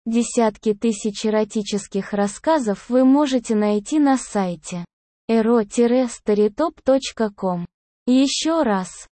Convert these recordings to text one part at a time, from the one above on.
Десятки тысяч эротических рассказов вы можете найти на сайте ero-storytop.com. Еще раз,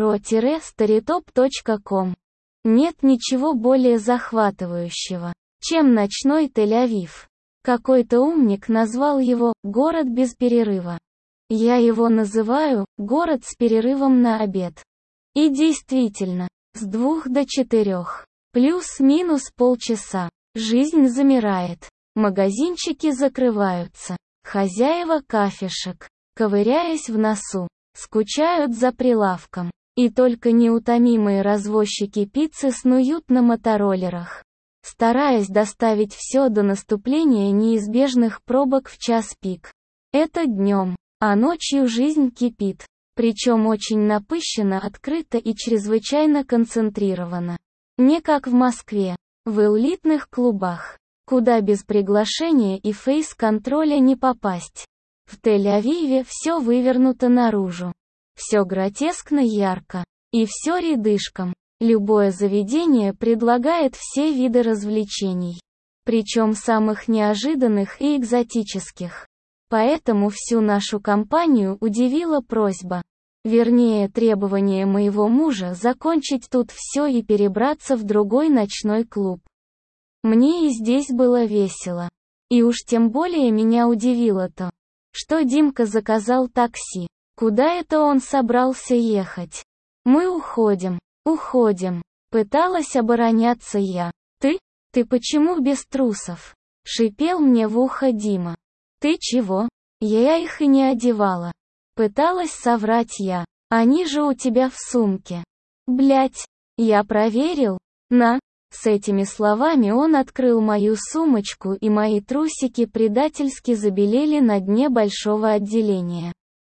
ero-storytop.com. Нет ничего более захватывающего, чем ночной Тель-Авив. Какой-то умник назвал его «город без перерыва». Я его называю «город с перерывом на обед». И действительно, с 2 до 4, плюс-минус полчаса, жизнь замирает, магазинчики закрываются, хозяева кафешек, ковыряясь в носу, скучают за прилавком, и только неутомимые развозчики пиццы снуют на мотороллерах, стараясь доставить все до наступления неизбежных пробок в час пик. Это днем, а ночью жизнь кипит, причем очень напыщенно, открыто и чрезвычайно концентрировано. Не как в Москве, в элитных клубах, куда без приглашения и фейс-контроля не попасть. В Тель-Авиве все вывернуто наружу. Все гротескно ярко. И все рядышком. Любое заведение предлагает все виды развлечений. Причем самых неожиданных и экзотических. Поэтому всю нашу компанию удивила просьба. Вернее, требование моего мужа закончить тут все и перебраться в другой ночной клуб. Мне и здесь было весело. И уж тем более меня удивило то, что Димка заказал такси. Куда это он собрался ехать? Мы уходим, пыталась обороняться я. Ты почему без трусов? Шипел мне в ухо Дима. Ты чего? Я их и не одевала. Пыталась соврать я. Они же у тебя в сумке. Блять, я проверил. На. С этими словами он открыл мою сумочку, и мои трусики предательски забелели на дне большого отделения.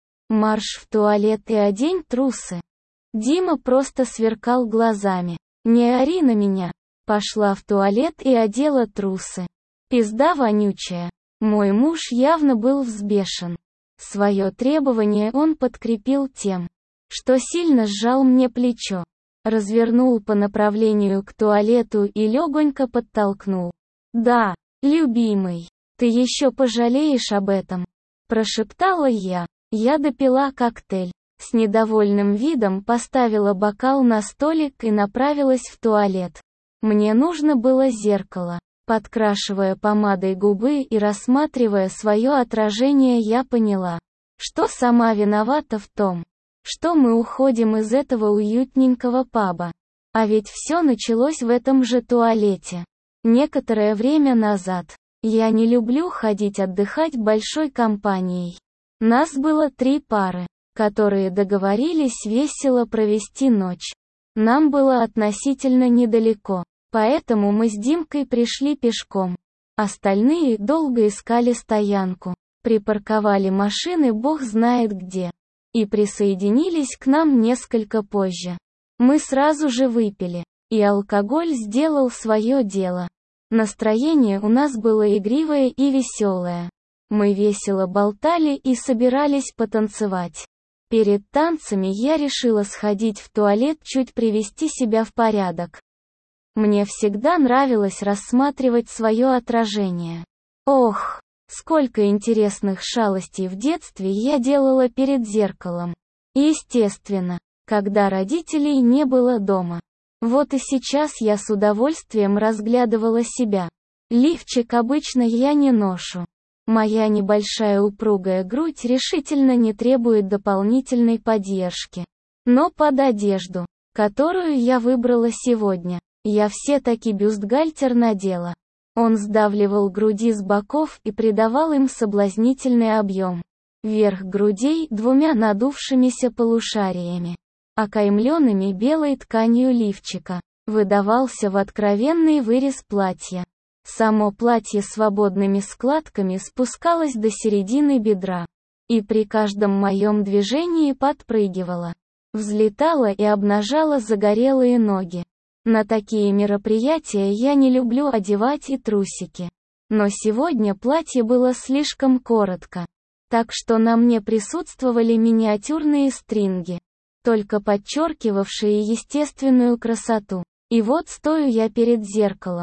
Марш в туалет и одень трусы. Дима просто сверкал глазами. Не ори на меня. Пошла в туалет и одела трусы. Пизда вонючая. Мой муж явно был взбешен. Свое требование он подкрепил тем, что сильно сжал мне плечо, развернул по направлению к туалету и легонько подтолкнул. «Да, любимый, ты еще пожалеешь об этом», – прошептала я. Я допила коктейль, с недовольным видом поставила бокал на столик и направилась в туалет. Мне нужно было зеркало. Подкрашивая помадой губы и рассматривая свое отражение, я поняла, что сама виновата в том, что мы уходим из этого уютненького паба. А ведь все началось в этом же туалете. Некоторое время назад. Я не люблю ходить отдыхать большой компанией. Нас было 3 пары, которые договорились весело провести ночь. Нам было относительно недалеко. Поэтому мы с Димкой пришли пешком. Остальные долго искали стоянку, припарковали машины бог знает где, и присоединились к нам несколько позже. Мы сразу же выпили, и алкоголь сделал свое дело. Настроение у нас было игривое и веселое. Мы весело болтали и собирались потанцевать. Перед танцами я решила сходить в туалет, чуть привести себя в порядок. Мне всегда нравилось рассматривать свое отражение. Ох, сколько интересных шалостей в детстве я делала перед зеркалом. Естественно, когда родителей не было дома. Вот и сейчас я с удовольствием разглядывала себя. Лифчик обычно я не ношу. Моя небольшая упругая грудь решительно не требует дополнительной поддержки. Но под одежду, которую я выбрала сегодня, я все-таки бюстгальтер надела. Он сдавливал груди с боков и придавал им соблазнительный объем. Верх грудей 2 надувшимися полушариями, окаймленными белой тканью лифчика, выдавался в откровенный вырез платья. Само платье свободными складками спускалось до середины бедра, и при каждом моем движении подпрыгивало, взлетало и обнажало загорелые ноги. На такие мероприятия я не люблю одевать и трусики. Но сегодня платье было слишком коротко, так что на мне присутствовали миниатюрные стринги, только подчеркивавшие естественную красоту. И вот стою я перед зеркалом.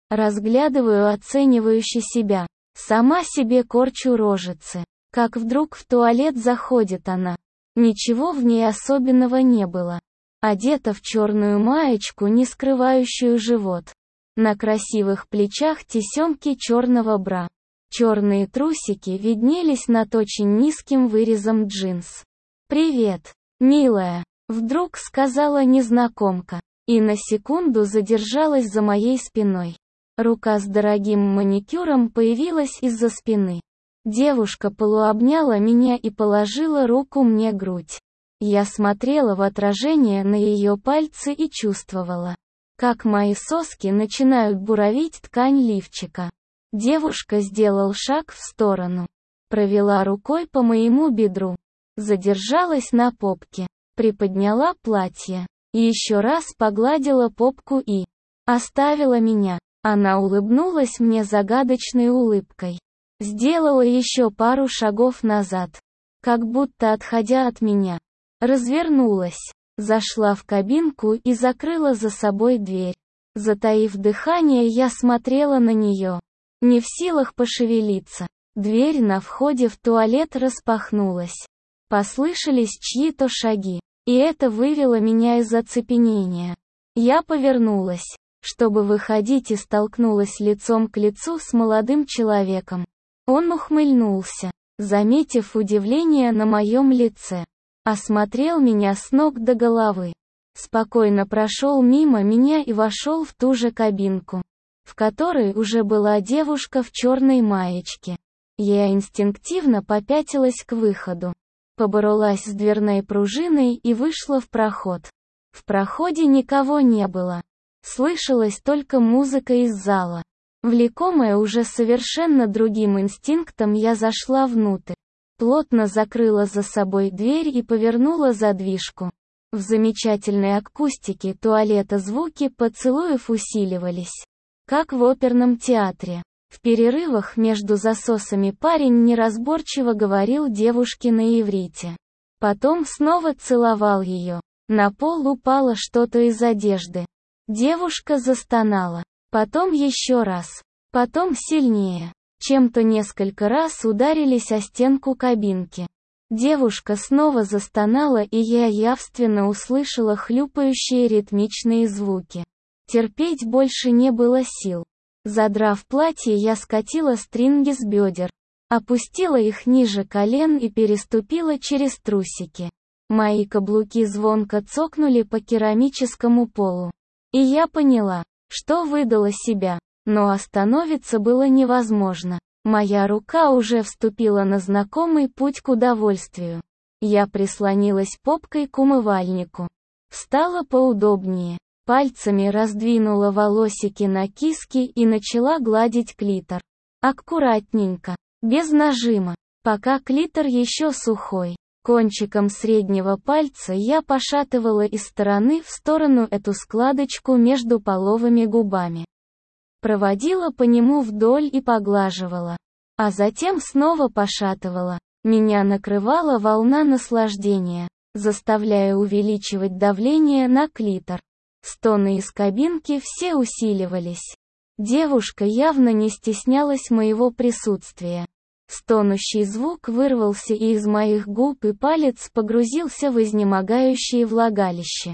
Разглядываю оценивающе себя. Сама себе корчу рожицы. Как вдруг в туалет заходит она. Ничего в ней особенного не было. Одета в черную маечку, не скрывающую живот. На красивых плечах тесемки черного бра. Черные трусики виднелись над очень низким вырезом джинс. «Привет, милая», — вдруг сказала незнакомка. И на секунду задержалась за моей спиной. Рука с дорогим маникюром появилась из-за спины. Девушка полуобняла меня и положила руку мне на грудь. Я смотрела в отражение на ее пальцы и чувствовала, как мои соски начинают буравить ткань лифчика. Девушка сделала шаг в сторону. Провела рукой по моему бедру. Задержалась на попке. Приподняла платье. Еще раз погладила попку и оставила меня. Она улыбнулась мне загадочной улыбкой. Сделала еще пару шагов назад, как будто отходя от меня. Развернулась, зашла в кабинку и закрыла за собой дверь. Затаив дыхание, я смотрела на нее, не в силах пошевелиться. Дверь на входе в туалет распахнулась. Послышались чьи-то шаги, и это вывело меня из оцепенения. Я повернулась, чтобы выходить, и столкнулась лицом к лицу с молодым человеком. Он ухмыльнулся, заметив удивление на моем лице. Осмотрел меня с ног до головы. Спокойно прошел мимо меня и вошел в ту же кабинку, в которой уже была девушка в черной маечке. Я инстинктивно попятилась к выходу. Поборолась с дверной пружиной и вышла в проход. В проходе никого не было. Слышалась только музыка из зала. Влекомая уже совершенно другим инстинктом, я зашла внутрь. Плотно закрыла за собой дверь и повернула задвижку. В замечательной акустике туалета звуки поцелуев усиливались, как в оперном театре. В перерывах между засосами парень неразборчиво говорил девушке на иврите. Потом снова целовал ее. На пол упало что-то из одежды. Девушка застонала. Потом еще раз. Потом сильнее. Чем-то несколько раз ударились о стенку кабинки. Девушка снова застонала, и я явственно услышала хлюпающие ритмичные звуки. Терпеть больше не было сил. Задрав платье, я скатила стринги с бедер, опустила их ниже колен и переступила через трусики. Мои каблуки звонко цокнули по керамическому полу. И я поняла, что выдала себя, но остановиться было невозможно. Моя рука уже вступила на знакомый путь к удовольствию. Я прислонилась попкой к умывальнику. Встала поудобнее. Пальцами раздвинула волосики на киске и начала гладить клитор. Аккуратненько, без нажима, пока клитор еще сухой. Кончиком среднего пальца я пошатывала из стороны в сторону эту складочку между половыми губами. Проводила по нему вдоль и поглаживала. А затем снова пошатывала. Меня накрывала волна наслаждения, заставляя увеличивать давление на клитор. Стоны из кабинки все усиливались. Девушка явно не стеснялась моего присутствия. Стонущий звук вырвался и из моих губ, и палец погрузился в изнемогающее влагалище.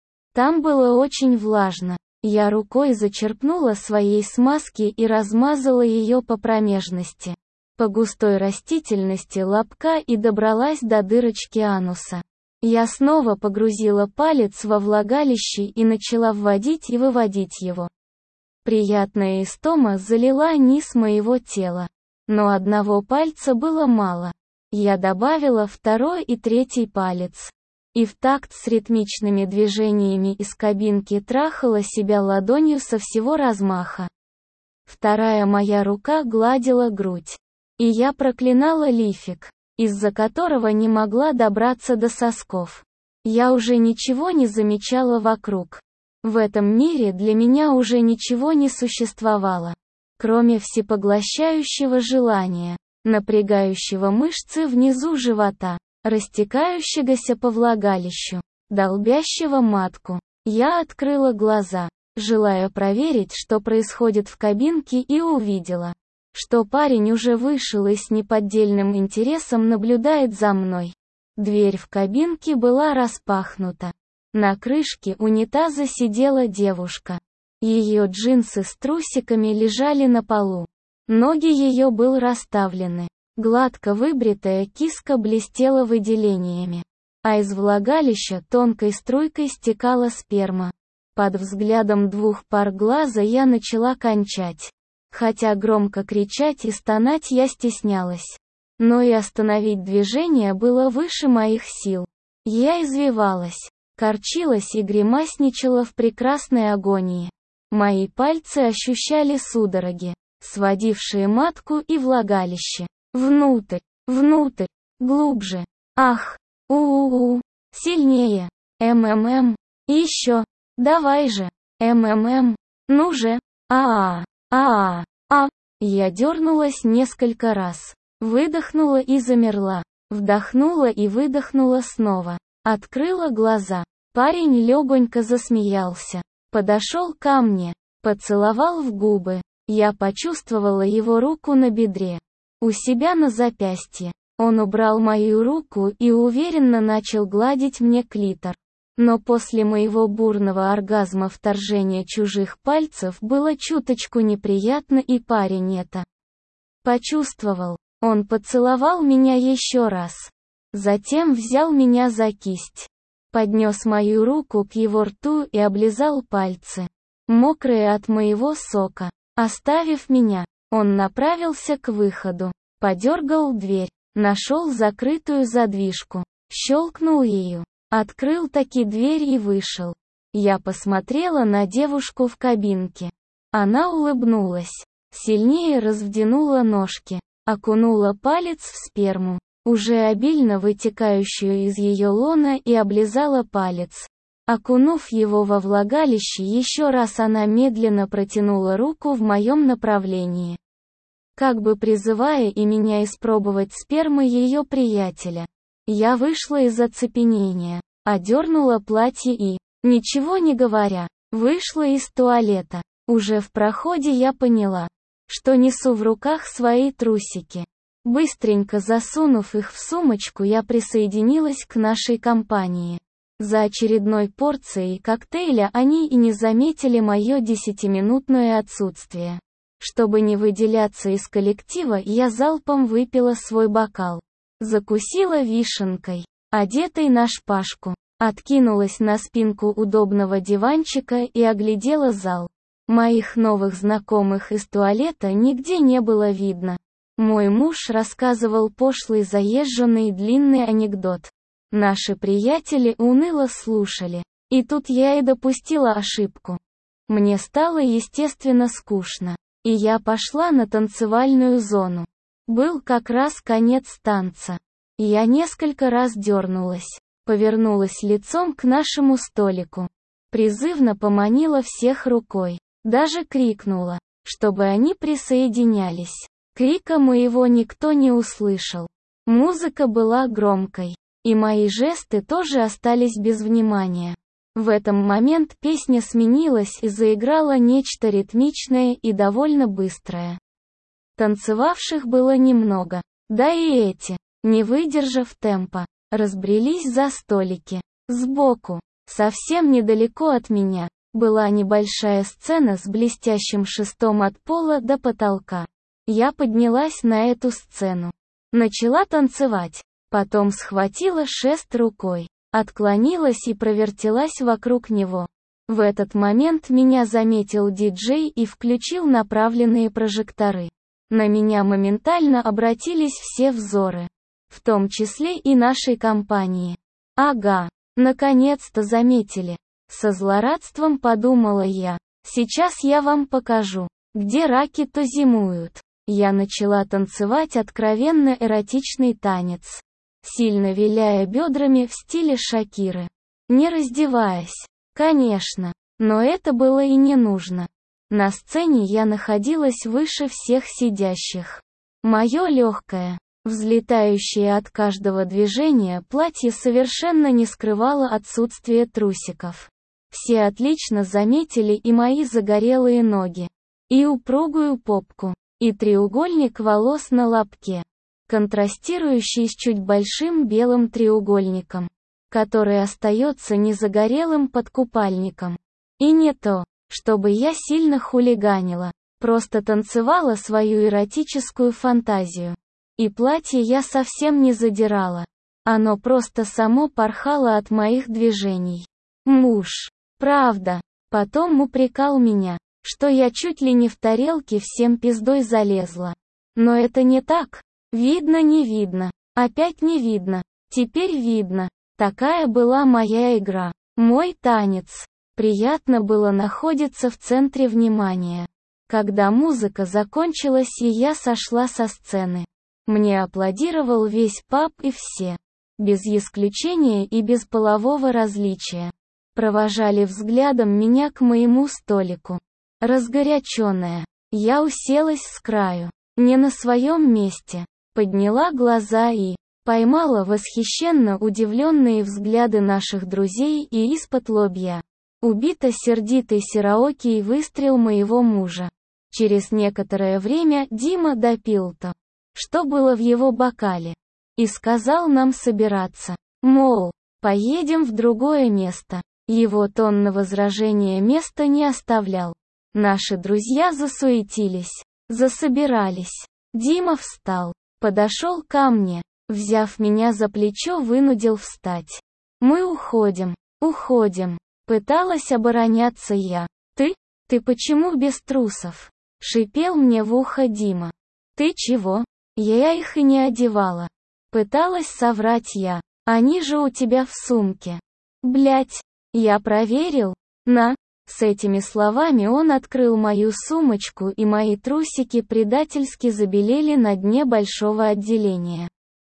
Там было очень влажно. Я рукой зачерпнула своей смазки и размазала ее по промежности, по густой растительности лобка, и добралась до дырочки ануса. Я снова погрузила палец во влагалище и начала вводить и выводить его. Приятная истома залила низ моего тела. Но одного пальца было мало. Я добавила второй и третий палец. И в такт с ритмичными движениями из кабинки трахала себя ладонью со всего размаха. Вторая моя рука гладила грудь. И я проклинала лифик, из-за которого не могла добраться до сосков. Я уже ничего не замечала вокруг. В этом мире для меня уже ничего не существовало, кроме всепоглощающего желания, напрягающего мышцы внизу живота, растекающегося по влагалищу, долбящего матку. Я открыла глаза. желая проверить, что происходит в кабинке, и увидела, что парень уже вышел и с неподдельным интересом наблюдает за мной. Дверь в кабинке была распахнута. На крышке унитаза сидела девушка. Ее джинсы с трусиками лежали на полу. Ноги ее были расставлены. Гладко выбритая киска блестела выделениями. А из влагалища тонкой струйкой стекала сперма. Под взглядом двух пар глаза я начала кончать. Хотя громко кричать и стонать я стеснялась. Но и остановить движение было выше моих сил. Я извивалась, корчилась и гримасничала в прекрасной агонии. Мои пальцы ощущали судороги, сводившие матку и влагалище. Внутрь, внутрь, глубже. Ах, у-у-у, сильнее. Еще. Давай же. Ну же. А. Я дернулась несколько раз. Выдохнула и замерла. Вдохнула и выдохнула снова. Открыла глаза. Парень легонько засмеялся. Подошел ко мне. Поцеловал в губы. Я почувствовала его руку на бедре. У себя на запястье. Он убрал мою руку и уверенно начал гладить мне клитор. Но после моего бурного оргазма вторжения чужих пальцев было чуточку неприятно, и парень это почувствовал. Он поцеловал меня еще раз. Затем взял меня за кисть. Поднес мою руку к его рту и облизал пальцы, мокрые от моего сока. Оставив меня, он направился к выходу. Подергал дверь. Нашел закрытую задвижку. Щелкнул ею. Открыл таки дверь и вышел. Я посмотрела на девушку в кабинке. Она улыбнулась. Сильнее раздвинула ножки. Окунула палец в сперму, уже обильно вытекающую из ее лона, и облизала палец. Окунув его во влагалище еще раз, она медленно протянула руку в моем направлении, как бы призывая и меня испробовать спермы ее приятеля. Я вышла из оцепенения, одернула платье и, ничего не говоря, вышла из туалета. Уже в проходе я поняла, что несу в руках свои трусики. Быстренько засунув их в сумочку, я присоединилась к нашей компании. За очередной порцией коктейля они и не заметили мое 10-минутное отсутствие. Чтобы не выделяться из коллектива, я залпом выпила свой бокал. Закусила вишенкой, одетой на шпажку. Откинулась на спинку удобного диванчика и оглядела зал. Моих новых знакомых из туалета нигде не было видно. Мой муж рассказывал пошлый заезженный длинный анекдот. Наши приятели уныло слушали. И тут я и допустила ошибку. Мне стало естественно скучно. И я пошла на танцевальную зону. Был как раз конец танца. Я несколько раз дернулась. Повернулась лицом к нашему столику. Призывно поманила всех рукой. Даже крикнула, чтобы они присоединялись. Крика моего никто не услышал. Музыка была громкой. И мои жесты тоже остались без внимания. В этом момент песня сменилась и заиграла нечто ритмичное и довольно быстрое. Танцевавших было немного. Да и эти, не выдержав темпа, разбрелись за столики. Сбоку, совсем недалеко от меня, была небольшая сцена с блестящим шестом от пола до потолка. Я поднялась на эту сцену. Начала танцевать. Потом схватила шест рукой, отклонилась и провертелась вокруг него. В этот момент меня заметил диджей и включил направленные прожекторы. На меня моментально обратились все взоры, в том числе и нашей компании. Ага, наконец-то заметили. Со злорадством подумала я. Сейчас я вам покажу, где раки-то зимуют. Я начала танцевать откровенно эротичный танец, сильно виляя бедрами в стиле Шакиры. Не раздеваясь. Конечно. Но это было и не нужно. На сцене я находилась выше всех сидящих. Мое легкое, взлетающее от каждого движения платье совершенно не скрывало отсутствие трусиков. Все отлично заметили и мои загорелые ноги, и упругую попку, и треугольник волос на лобке, контрастирующий с чуть большим белым треугольником, который остается незагорелым под купальником. И не то, чтобы я сильно хулиганила, просто танцевала свою эротическую фантазию. И платье я совсем не задирала. Оно просто само порхало от моих движений. Муж, правда, потом упрекал меня, что я чуть ли не в тарелке всем пиздой залезла. Но это не так. Видно, не видно. Опять не видно. Теперь видно. Такая была моя игра. Мой танец. Приятно было находиться в центре внимания. Когда музыка закончилась и я сошла со сцены, мне аплодировал весь паб и все, без исключения и без полового различия, провожали взглядом меня к моему столику. Разгоряченная, я уселась с краю, не на своем месте, подняла глаза и поймала восхищенно удивленные взгляды наших друзей и из-под-лобья. Убито-сердитый сераокий выстрел моего мужа. Через некоторое время Дима допил то, что было в его бокале, и сказал нам собираться. Мол, поедем в другое место. Его тон на возражение места не оставлял. Наши друзья засуетились, засобирались. Дима встал, подошел ко мне, взяв меня за плечо, вынудил встать. Мы уходим, уходим. Пыталась обороняться я. Ты почему без трусов? Шипел мне в ухо Дима. Ты чего? Я их и не одевала. Пыталась соврать я. Они же у тебя в сумке. Блять, я проверил. На. С этими словами он открыл мою сумочку, и мои трусики предательски забелели на дне большого отделения.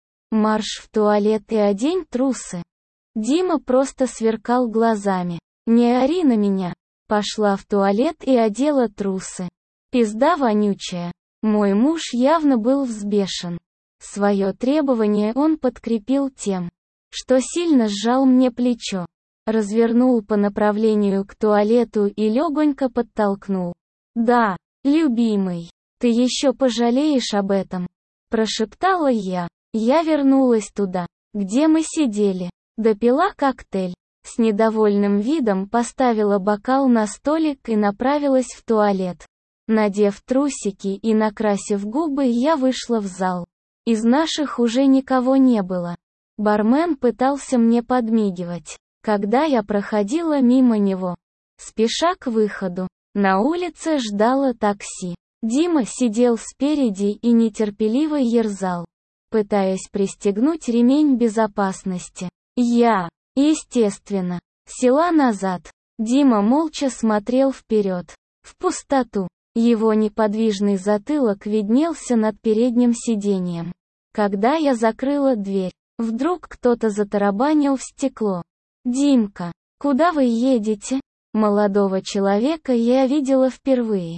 Марш в туалет и одень трусы. Дима просто сверкал глазами. Не ори на меня. Пошла в туалет и одела трусы. Пизда вонючая. Мой муж явно был взбешен. Свое требование он подкрепил тем, что сильно сжал мне плечо, развернул по направлению к туалету и легонько подтолкнул. «Да, любимый, ты еще пожалеешь об этом», – прошептала я. Я вернулась туда, где мы сидели, допила коктейль. С недовольным видом поставила бокал на столик и направилась в туалет. Надев трусики и накрасив губы, я вышла в зал. Из наших уже никого не было. Бармен пытался мне подмигивать, когда я проходила мимо него. Спеша к выходу, на улице ждало такси. Дима сидел спереди и нетерпеливо ерзал, пытаясь пристегнуть ремень безопасности. Я, естественно, села назад. Дима молча смотрел вперед, в пустоту. Его неподвижный затылок виднелся над передним сиденьем. Когда я закрыла дверь, вдруг кто-то затарабанил в стекло. «Димка, куда вы едете?» Молодого человека я видела впервые.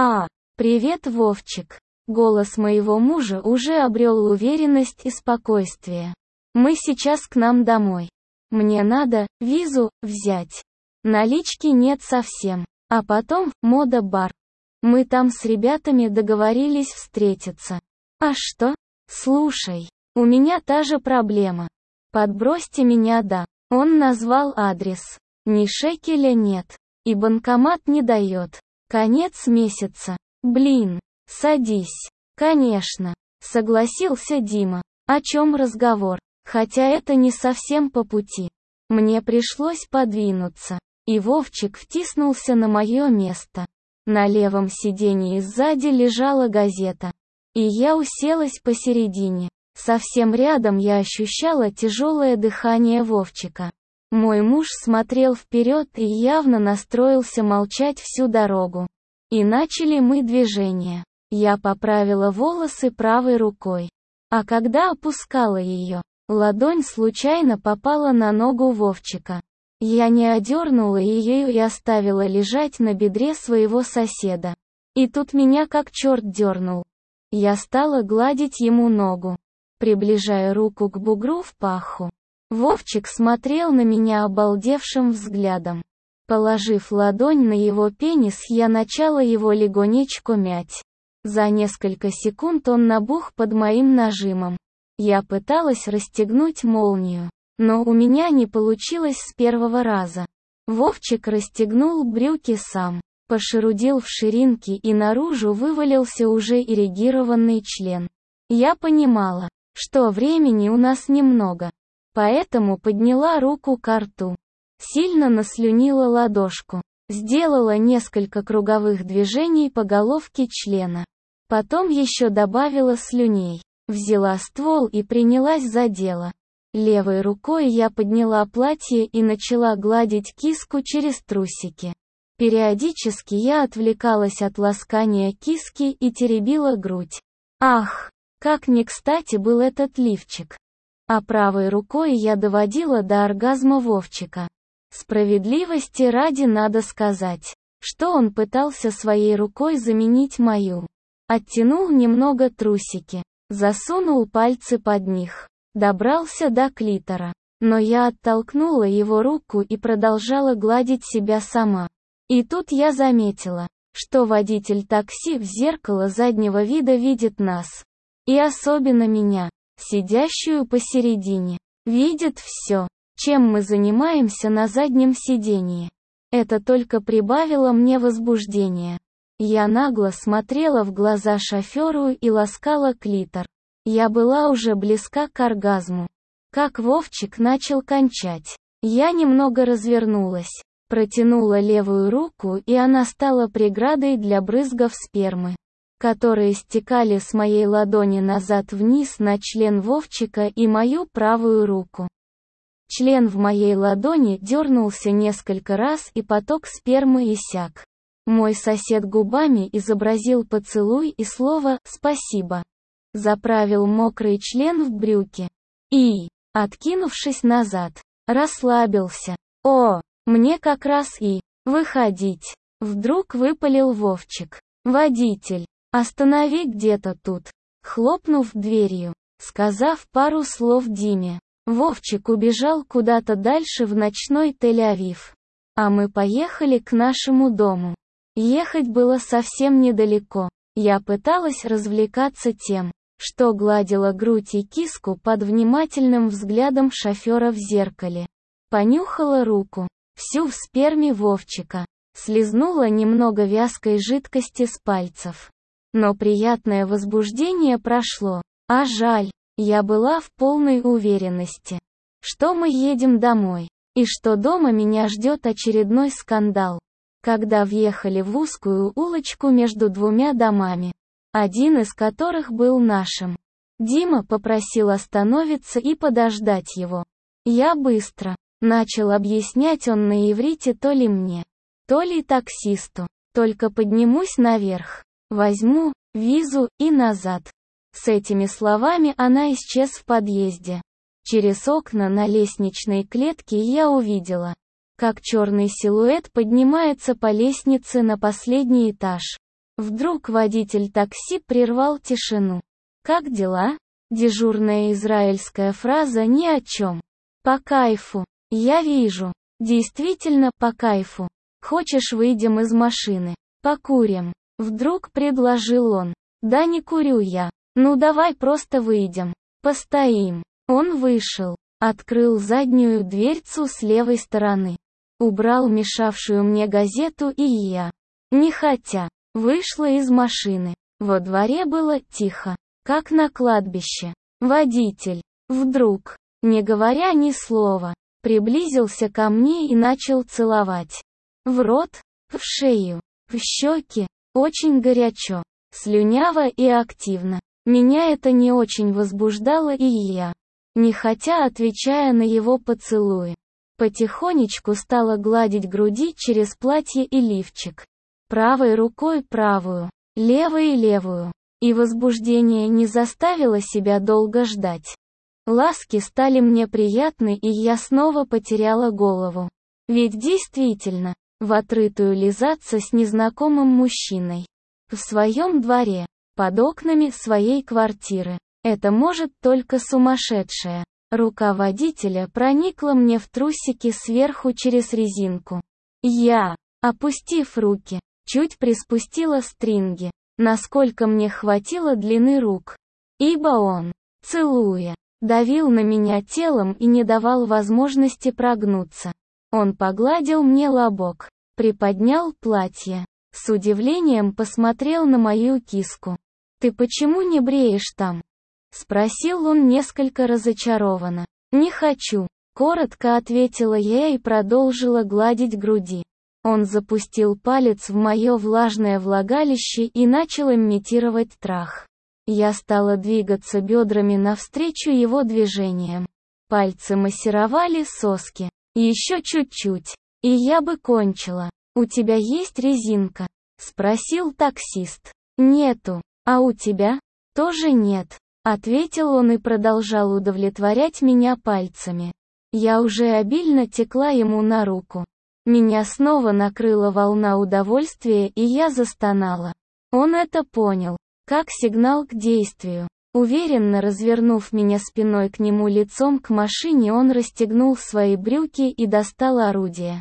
Привет, Вовчик». Голос моего мужа уже обрел уверенность и спокойствие. «Мы сейчас к нам домой. Мне надо визу взять. Налички нет совсем. А потом мода-бар. Мы там с ребятами договорились встретиться. А что? Слушай, у меня та же проблема. Подбросьте меня, да». Он назвал адрес. Ни шекеля нет. И банкомат не дает. Конец месяца. Блин, садись. Конечно. Согласился Дима. О чем разговор? Хотя это не совсем по пути. Мне пришлось подвинуться. И Вовчик втиснулся на мое место. На левом сиденье сзади лежала газета. И я уселась посередине. Совсем рядом я ощущала тяжелое дыхание Вовчика. Мой муж смотрел вперед и явно настроился молчать всю дорогу. И начали мы движение. Я поправила волосы правой рукой. А когда опускала ее, ладонь случайно попала на ногу Вовчика. Я не одернула ее и оставила лежать на бедре своего соседа. И тут меня как черт дернул. Я стала гладить ему ногу, приближая руку к бугру в паху. Вовчик смотрел на меня обалдевшим взглядом. Положив ладонь на его пенис, я начала его легонечко мять. За несколько секунд он набух под моим нажимом. Я пыталась расстегнуть молнию, но у меня не получилось с первого раза. Вовчик расстегнул брюки сам, пошерудил в ширинке, и наружу вывалился уже эрегированный член. Я понимала, что времени у нас немного, поэтому подняла руку ко рту. Сильно наслюнила ладошку, сделала несколько круговых движений по головке члена. Потом еще добавила слюней, взяла ствол и принялась за дело. Левой рукой я подняла платье и начала гладить киску через трусики. Периодически я отвлекалась от ласкания киски и теребила грудь. Ах, как не кстати был этот лифчик. А правой рукой я доводила до оргазма Вовчика. Справедливости ради надо сказать, что он пытался своей рукой заменить мою. Оттянул немного трусики, засунул пальцы под них, добрался до клитора. Но я оттолкнула его руку и продолжала гладить себя сама. И тут я заметила, что водитель такси в зеркало заднего вида видит нас. И особенно меня, сидящую посередине. Видит все, чем мы занимаемся на заднем сидении. Это только прибавило мне возбуждения. Я нагло смотрела в глаза шоферу и ласкала клитор. Я была уже близка к оргазму. Как Вовчик начал кончать. Я немного развернулась, протянула левую руку, и она стала преградой для брызгов спермы, которые стекали с моей ладони назад вниз на член Вовчика и мою правую руку. Член в моей ладони дернулся несколько раз, и поток спермы иссяк. Мой сосед губами изобразил поцелуй и слово «спасибо». Заправил мокрый член в брюки. И, откинувшись назад, расслабился. О, мне как раз и выходить. Вдруг выпалил Вовчик. Водитель, останови где-то тут. Хлопнув дверью, сказав пару слов Диме, Вовчик убежал куда-то дальше в ночной Тель-Авив. А мы поехали к нашему дому. Ехать было совсем недалеко. Я пыталась развлекаться тем, что гладила грудь и киску под внимательным взглядом шофера в зеркале. Понюхала руку, всю в сперме Вовчика. Слизнула немного вязкой жидкости с пальцев. Но приятное возбуждение прошло. А жаль, я была в полной уверенности, что мы едем домой, и что дома меня ждет очередной скандал. Когда въехали в узкую улочку между двумя домами, один из которых был нашим, Дима попросил остановиться и подождать его. Я быстро начал объяснять он на иврите то ли мне, то ли таксисту. Только поднимусь наверх, возьму визу и назад. С этими словами она исчез в подъезде. Через окна на лестничной клетке я увидела, как черный силуэт поднимается по лестнице на последний этаж. Вдруг водитель такси прервал тишину. «Как дела?» Дежурная израильская фраза ни о чем. «По кайфу. Я вижу. Действительно по кайфу. Хочешь, выйдем из машины? Покурим?» Вдруг предложил он. «Да не курю я. Ну давай просто выйдем. Постоим». Он вышел, открыл заднюю дверцу с левой стороны, убрал мешавшую мне газету, и я, нехотя, вышла из машины. Во дворе было тихо, как на кладбище. Водитель, вдруг, не говоря ни слова, приблизился ко мне и начал целовать. В рот, в шею, в щеки, очень горячо, слюняво и активно. Меня это не очень возбуждало, и я, нехотя отвечая на его поцелуи, потихонечку стала гладить груди через платье и лифчик. Правой рукой правую, левой левую. И возбуждение не заставило себя долго ждать. Ласки стали мне приятны, и я снова потеряла голову. Ведь действительно, в отрытую лизаться с незнакомым мужчиной. В своем дворе, под окнами своей квартиры. Это может только сумасшедшая. Рука водителя проникла мне в трусики сверху через резинку. Я, опустив руки, чуть приспустила стринги, насколько мне хватило длины рук. Ибо он, целуя, давил на меня телом и не давал возможности прогнуться. Он погладил мне лобок, приподнял платье, с удивлением посмотрел на мою киску. «Ты почему не бреешь там?» — спросил он несколько разочарованно. «Не хочу», — коротко ответила я и продолжила гладить груди. Он запустил палец в мое влажное влагалище и начал имитировать трах. Я стала двигаться бедрами навстречу его движениям. Пальцы массировали соски. Еще чуть-чуть, и я бы кончила. «У тебя есть резинка?» — спросил таксист. «Нету. А у тебя?» «Тоже нет», — ответил он и продолжал удовлетворять меня пальцами. Я уже обильно текла ему на руку. Меня снова накрыла волна удовольствия, и я застонала. Он это понял, как сигнал к действию. Уверенно развернув меня спиной к нему лицом к машине, он расстегнул свои брюки и достал орудие.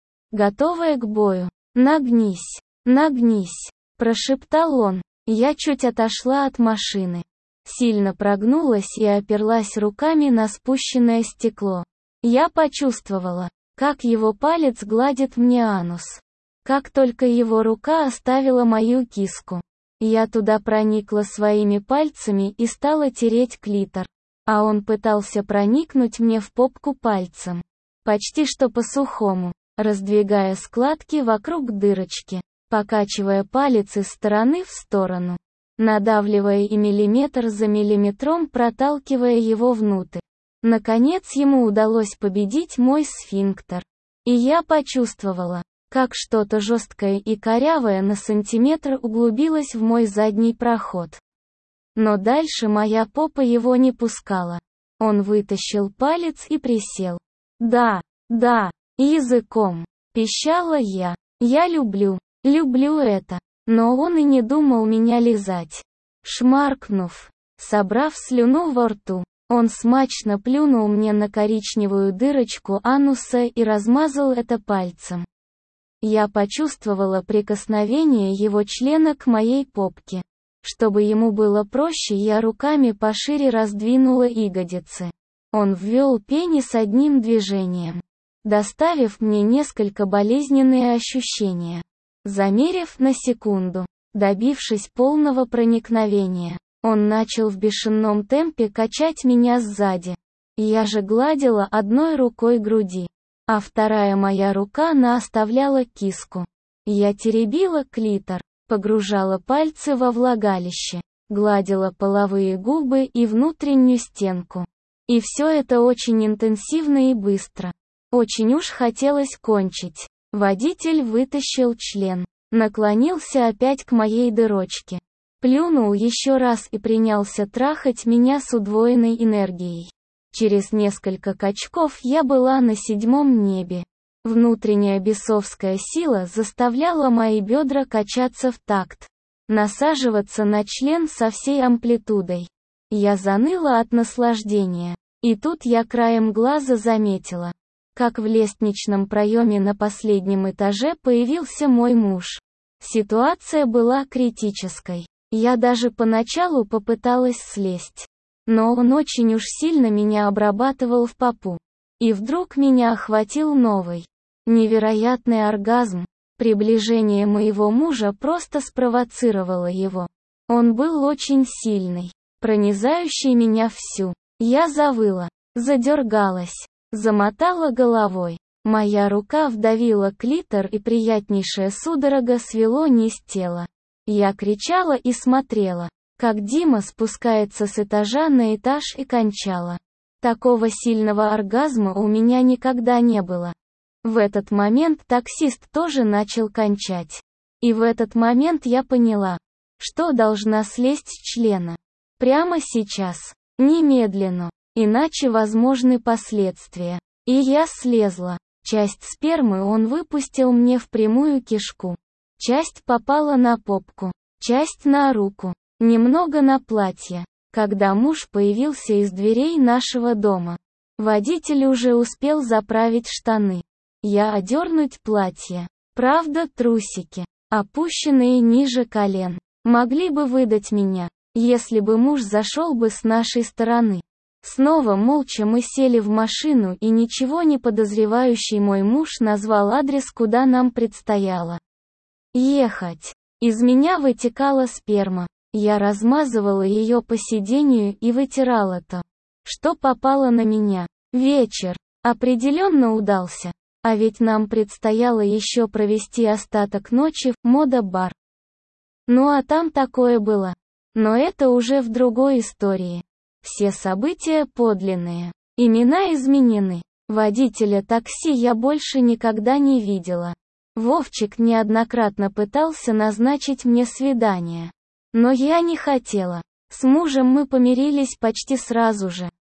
Готовая к бою. «Нагнись, нагнись», — прошептал он. Я чуть отошла от машины. Сильно прогнулась и оперлась руками на спущенное стекло. Я почувствовала, как его палец гладит мне анус. Как только его рука оставила мою киску, я туда проникла своими пальцами и стала тереть клитор. А он пытался проникнуть мне в попку пальцем. Почти что по-сухому, раздвигая складки вокруг дырочки, покачивая палец из стороны в сторону, надавливая и миллиметр за миллиметром проталкивая его внутрь. Наконец ему удалось победить мой сфинктер. И я почувствовала, как что-то жесткое и корявое на сантиметр углубилось в мой задний проход. Но дальше моя попа его не пускала. Он вытащил палец и присел. «Да, да, языком», — пищала я. «Я люблю это». Но он и не думал меня лизать. Шмаркнув, собрав слюну во рту, он смачно плюнул мне на коричневую дырочку ануса и размазал это пальцем. Я почувствовала прикосновение его члена к моей попке. Чтобы ему было проще, я руками пошире раздвинула ягодицы. Он ввел пенис одним движением, доставив мне несколько болезненные ощущения. Замерив на секунду, добившись полного проникновения, он начал в бешеном темпе качать меня сзади. Я же гладила одной рукой груди, а вторая моя рука наставляла киску. Я теребила клитор, погружала пальцы во влагалище, гладила половые губы и внутреннюю стенку. И все это очень интенсивно и быстро. Очень уж хотелось кончить. Водитель вытащил член, наклонился опять к моей дырочке, плюнул еще раз и принялся трахать меня с удвоенной энергией. Через несколько качков я была на 7-м небе. Внутренняя бесовская сила заставляла мои бедра качаться в такт, насаживаться на член со всей амплитудой. Я заныла от наслаждения. И тут я краем глаза заметила, как в лестничном проеме на последнем этаже появился мой муж. Ситуация была критической. Я даже поначалу попыталась слезть. Но он очень уж сильно меня обрабатывал в попу. И вдруг меня охватил новый, невероятный оргазм. Приближение моего мужа просто спровоцировало его. Он был очень сильный, пронизающий меня всю. Я завыла, задергалась, замотала головой. Моя рука вдавила клитор и приятнейшая судорога свело низ тела. Я кричала и смотрела, как Дима спускается с этажа на этаж и кончала. Такого сильного оргазма у меня никогда не было. В этот момент таксист тоже начал кончать. И в этот момент я поняла, что должна слезть с члена. Прямо сейчас. Немедленно. Иначе возможны последствия. И я слезла. Часть спермы он выпустил мне в прямую кишку. Часть попала на попку. Часть на руку. Немного на платье. Когда муж появился из дверей нашего дома, водитель уже успел заправить штаны. Я одернуть платье. Правда, трусики, опущенные ниже колен, могли бы выдать меня, если бы муж зашел бы с нашей стороны. Снова молча мы сели в машину, и ничего не подозревающий мой муж назвал адрес, куда нам предстояло ехать. Из меня вытекала сперма. Я размазывала ее по сиденью и вытирала то, что попало на меня. Вечер определенно удался. А ведь нам предстояло еще провести остаток ночи в мода-бар. Ну а там такое было. Но это уже в другой истории. Все события подлинные. Имена изменены. Водителя такси я больше никогда не видела. Вовчик неоднократно пытался назначить мне свидание. Но я не хотела. С мужем мы помирились почти сразу же.